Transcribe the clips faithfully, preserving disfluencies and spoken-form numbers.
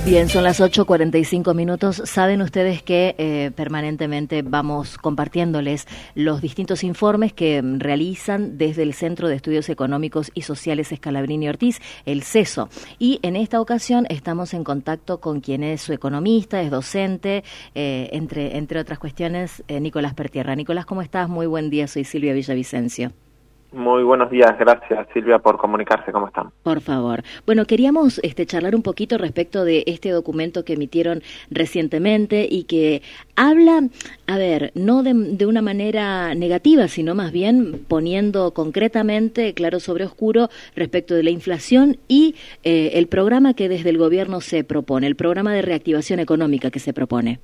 Bien, son las ocho cuarenta y cinco minutos. Saben ustedes que eh, permanentemente vamos compartiéndoles los distintos informes que realizan desde el Centro de Estudios Económicos y Sociales Scalabrini Ortiz, el CESO. Y en esta ocasión estamos en contacto con quien es su economista, es docente, eh, entre, entre otras cuestiones, eh, Nicolás Pertierra. Nicolás, ¿cómo estás? Muy buen día, soy Silvia Villavicencio. Muy buenos días, gracias Silvia por comunicarse, ¿cómo están? Por favor. Bueno, queríamos este, charlar un poquito respecto de este documento que emitieron recientemente y que habla, a ver, no de, de una manera negativa, sino más bien poniendo concretamente claro sobre oscuro respecto de la inflación y eh, el programa que desde el gobierno se propone, el programa de reactivación económica que se propone.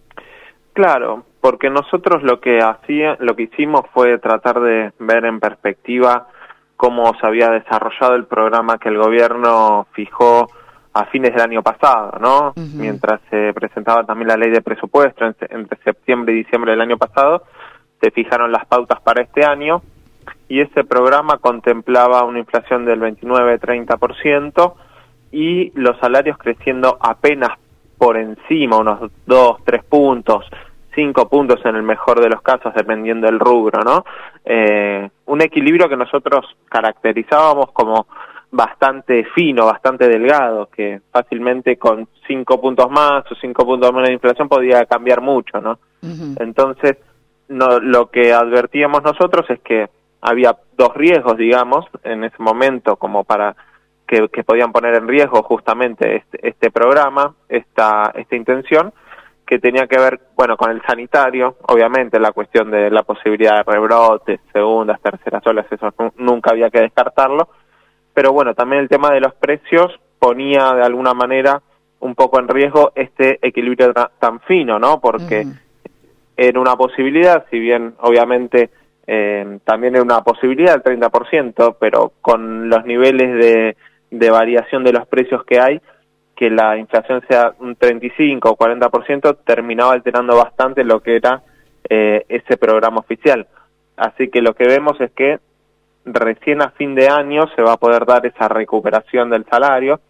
Claro, porque nosotros lo que hacía, lo que hicimos fue tratar de ver en perspectiva cómo se había desarrollado el programa que el gobierno fijó a fines del año pasado, ¿no? Uh-huh. Mientras se presentaba también la ley de presupuesto entre septiembre y diciembre del año pasado, se fijaron las pautas para este año y ese programa contemplaba una inflación del veintinueve a treinta por ciento y los salarios creciendo apenas por encima, unos dos, tres puntos, cinco puntos en el mejor de los casos, dependiendo del rubro, ¿no? Eh, un equilibrio que nosotros caracterizábamos como bastante fino, bastante delgado, que fácilmente con cinco puntos más o cinco puntos menos de inflación podía cambiar mucho, ¿no? Uh-huh. Entonces, no, lo que advertíamos nosotros es que había dos riesgos, digamos, en ese momento, como para que, que podían poner en riesgo justamente este, este programa, esta, esta intención, que tenía que ver, bueno, con el sanitario, obviamente la cuestión de la posibilidad de rebrotes, segundas, terceras olas, eso nunca había que descartarlo, pero bueno, también el tema de los precios ponía de alguna manera un poco en riesgo este equilibrio tan fino, ¿no? Porque uh-huh. era una posibilidad, si bien obviamente eh, también era una posibilidad del treinta por ciento, pero con los niveles de de variación de los precios que hay, que la inflación sea un treinta y cinco o cuarenta por ciento, terminaba alterando bastante lo que era eh, ese programa oficial. Así que lo que vemos es que recién a fin de año se va a poder dar esa recuperación del salario,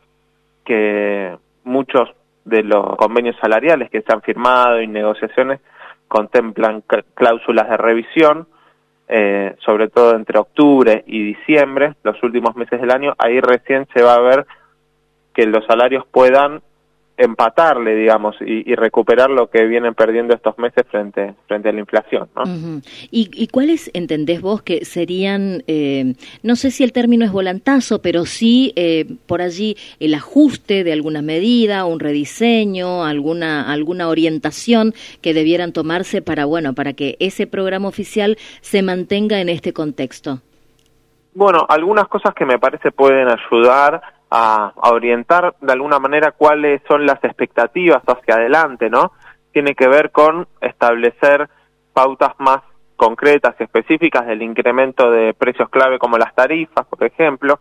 que muchos de los convenios salariales que se han firmado y negociaciones contemplan cláusulas de revisión, Eh, sobre todo entre octubre y diciembre, los últimos meses del año, ahí recién se va a ver que los salarios puedan empatarle, digamos, y, y recuperar lo que vienen perdiendo estos meses frente frente a la inflación, ¿no? Uh-huh. ¿Y, y cuáles entendés vos que serían, eh, no sé si el término es volantazo, pero sí eh, por allí el ajuste de alguna medida, un rediseño, alguna alguna orientación que debieran tomarse para, bueno, para que ese programa oficial se mantenga en este contexto? Bueno, algunas cosas que me parece pueden ayudar A, a orientar de alguna manera cuáles son las expectativas hacia adelante, ¿no? Tiene que ver con establecer pautas más concretas y específicas del incremento de precios clave como las tarifas, por ejemplo.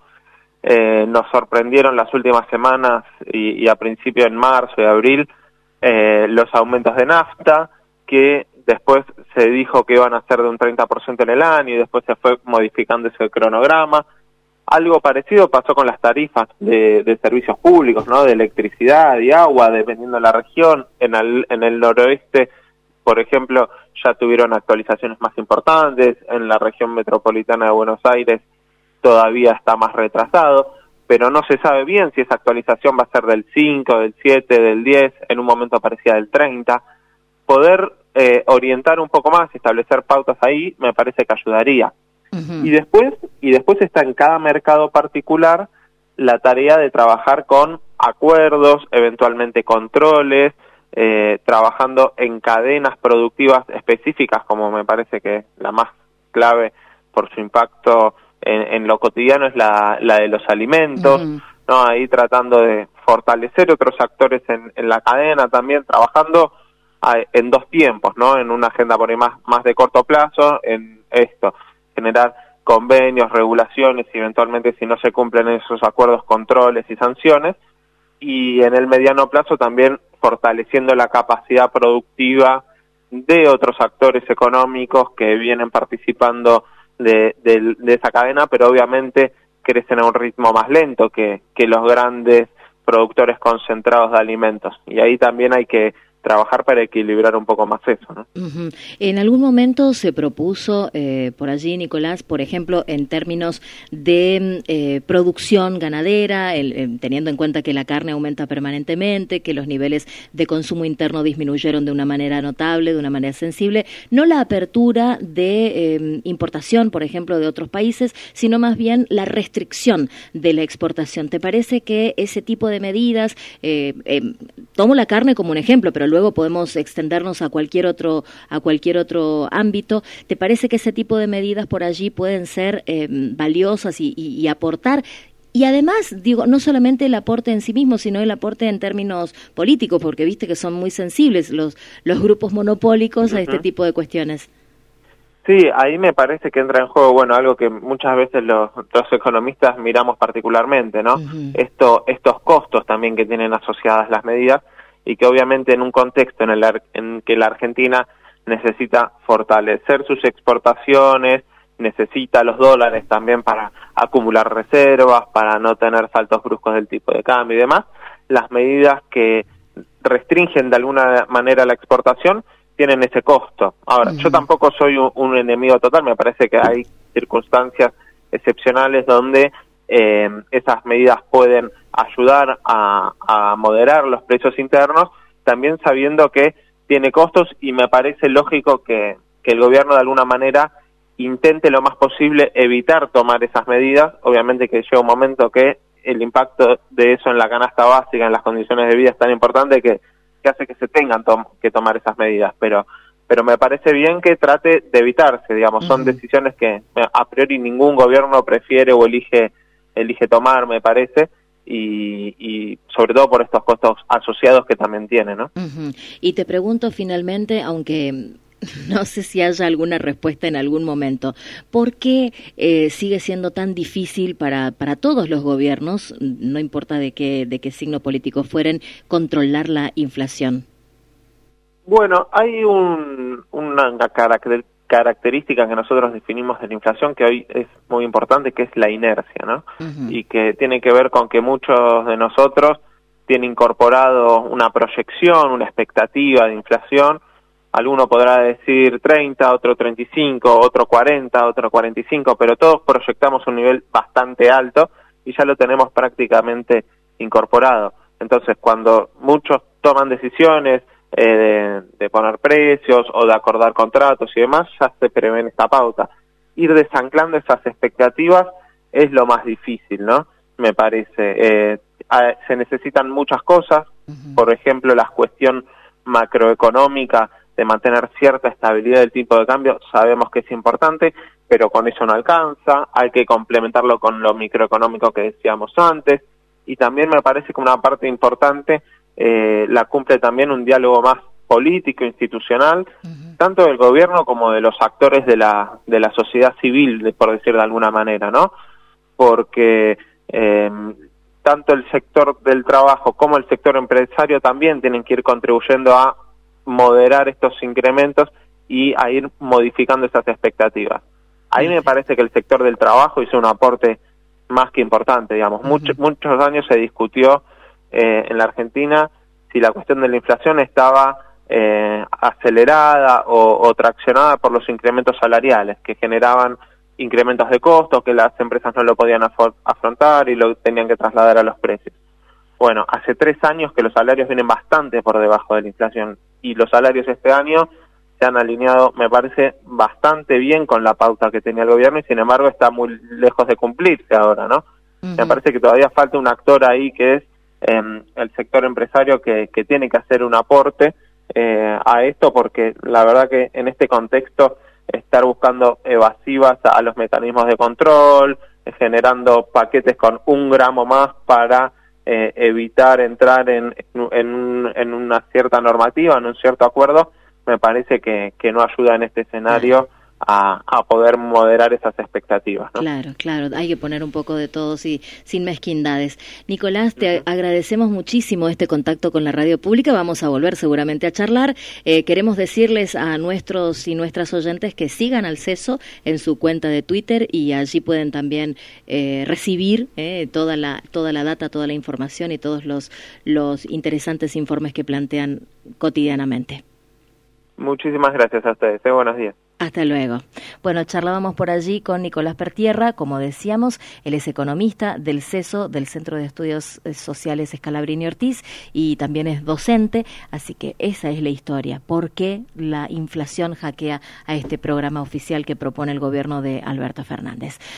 Eh, nos sorprendieron las últimas semanas y, y a principio en marzo y abril eh, los aumentos de nafta, que después se dijo que iban a ser de un treinta por ciento en el año y después se fue modificando ese cronograma. Algo parecido pasó con las tarifas de, de servicios públicos, ¿no? De electricidad y agua, dependiendo de la región. En el, en el noroeste, por ejemplo, ya tuvieron actualizaciones más importantes. En la región metropolitana de Buenos Aires todavía está más retrasado, pero no se sabe bien si esa actualización va a ser del cinco, del siete, del diez, en un momento parecía del treinta. Poder eh, orientar un poco más, establecer pautas ahí, me parece que ayudaría. Uh-huh. Y después y después está en cada mercado particular la tarea de trabajar con acuerdos, eventualmente controles, eh, trabajando en cadenas productivas específicas, como me parece que la más clave por su impacto en, en lo cotidiano es la, la de los alimentos, uh-huh. ¿no? Ahí tratando de fortalecer otros actores en, en la cadena también, trabajando a, en dos tiempos, ¿no? En una agenda por ahí más, más de corto plazo, en esto, generar convenios, regulaciones y eventualmente si no se cumplen esos acuerdos, controles y sanciones, y en el mediano plazo también fortaleciendo la capacidad productiva de otros actores económicos que vienen participando de, de, de esa cadena, pero obviamente crecen a un ritmo más lento que, que los grandes productores concentrados de alimentos. Y ahí también hay que trabajar para equilibrar un poco más eso, ¿no? Uh-huh. En algún momento se propuso eh, por allí, Nicolás, por ejemplo, en términos de eh, producción ganadera, el, eh, teniendo en cuenta que la carne aumenta permanentemente, que los niveles de consumo interno disminuyeron de una manera notable, de una manera sensible, no la apertura de eh, importación, por ejemplo, de otros países, sino más bien la restricción de la exportación. ¿Te parece que ese tipo de medidas, eh, eh, tomo la carne como un ejemplo, pero luego podemos extendernos a cualquier otro a cualquier otro ámbito? ¿Te parece que ese tipo de medidas por allí pueden ser eh, valiosas y, y, y aportar? Y además, digo, no solamente el aporte en sí mismo, sino el aporte en términos políticos, porque viste que son muy sensibles los, los grupos monopólicos a este tipo de cuestiones. Sí, ahí me parece que entra en juego, bueno, algo que muchas veces los, los economistas miramos particularmente, ¿no? Uh-huh. Esto, estos costos también que tienen asociadas las medidas, y que obviamente en un contexto en el en que la Argentina necesita fortalecer sus exportaciones, necesita los dólares también para acumular reservas, para no tener saltos bruscos del tipo de cambio y demás, las medidas que restringen de alguna manera la exportación tienen ese costo. Ahora, uh-huh. yo tampoco soy un, un enemigo total, me parece que hay circunstancias excepcionales donde eh, esas medidas pueden ayudar a, a moderar los precios internos, también sabiendo que tiene costos, y me parece lógico que, que el gobierno de alguna manera intente lo más posible evitar tomar esas medidas. Obviamente que llega un momento que el impacto de eso en la canasta básica, en las condiciones de vida, es tan importante que, que hace que se tengan tom- que tomar esas medidas, pero pero me parece bien que trate de evitarse, digamos, uh-huh. son decisiones que a priori ningún gobierno prefiere o elige elige tomar, me parece, y, y sobre todo por estos costos asociados que también tiene, ¿no? Uh-huh. Y te pregunto finalmente, aunque no sé si haya alguna respuesta en algún momento, ¿por qué eh, sigue siendo tan difícil para para todos los gobiernos, no importa de qué de qué signo político fueren, controlar la inflación? Bueno, hay un, una caracter, característica que nosotros definimos de la inflación que hoy es muy importante, que es la inercia, ¿no? Uh-huh. Y que tiene que ver con que muchos de nosotros tienen incorporado una proyección, una expectativa de inflación. Alguno podrá decir treinta, otro treinta y cinco, otro cuarenta, otro cuarenta y cinco, pero todos proyectamos un nivel bastante alto y ya lo tenemos prácticamente incorporado. Entonces, cuando muchos toman decisiones eh, de, de poner precios o de acordar contratos y demás, ya se prevé esta pauta. Ir desanclando esas expectativas es lo más difícil, ¿no? Me parece. Eh, a, se necesitan muchas cosas, uh-huh. por ejemplo, la cuestión macroeconómica de mantener cierta estabilidad del tipo de cambio, sabemos que es importante, pero con eso no alcanza, hay que complementarlo con lo microeconómico que decíamos antes, y también me parece que una parte importante eh, la cumple también un diálogo más político, institucional, uh-huh. tanto del gobierno como de los actores de la de la sociedad civil, por decir de alguna manera, ¿no? Porque eh, tanto el sector del trabajo como el sector empresario también tienen que ir contribuyendo a moderar estos incrementos y a ir modificando esas expectativas. Ahí uh-huh. me parece que el sector del trabajo hizo un aporte más que importante, digamos. Uh-huh. Much, muchos años se discutió eh, en la Argentina si la cuestión de la inflación estaba eh, acelerada o, o traccionada por los incrementos salariales, que generaban incrementos de costos, que las empresas no lo podían af- afrontar y lo tenían que trasladar a los precios. Bueno, hace tres años que los salarios vienen bastante por debajo de la inflación, y los salarios este año se han alineado, me parece, bastante bien con la pauta que tenía el gobierno, y sin embargo está muy lejos de cumplirse ahora, ¿no? Uh-huh. Me parece que todavía falta un actor ahí, que es eh, el sector empresario, que, que tiene que hacer un aporte eh, a esto, porque la verdad que en este contexto estar buscando evasivas a los mecanismos de control, eh, generando paquetes con un gramo más para eh, evitar entrar en, en, en una cierta normativa, en un cierto acuerdo, me parece que, que no ayuda en este escenario a, a poder moderar esas expectativas, ¿no? Claro, claro, hay que poner un poco de todo, sí, sin mezquindades. Nicolás, te uh-huh. agradecemos muchísimo este contacto con la radio pública, vamos a volver seguramente a charlar. Eh, queremos decirles a nuestros y nuestras oyentes que sigan al CESO en su cuenta de Twitter y allí pueden también eh, recibir eh, toda la toda la data, toda la información y todos los, los interesantes informes que plantean cotidianamente. Muchísimas gracias a ustedes. Eh, buenos días. Hasta luego. Bueno, charlábamos por allí con Nicolás Pertierra, como decíamos, él es economista del CESO, del Centro de Estudios Sociales Scalabrini Ortiz, y también es docente, así que esa es la historia. ¿Por qué la inflación hackea a este programa oficial que propone el gobierno de Alberto Fernández?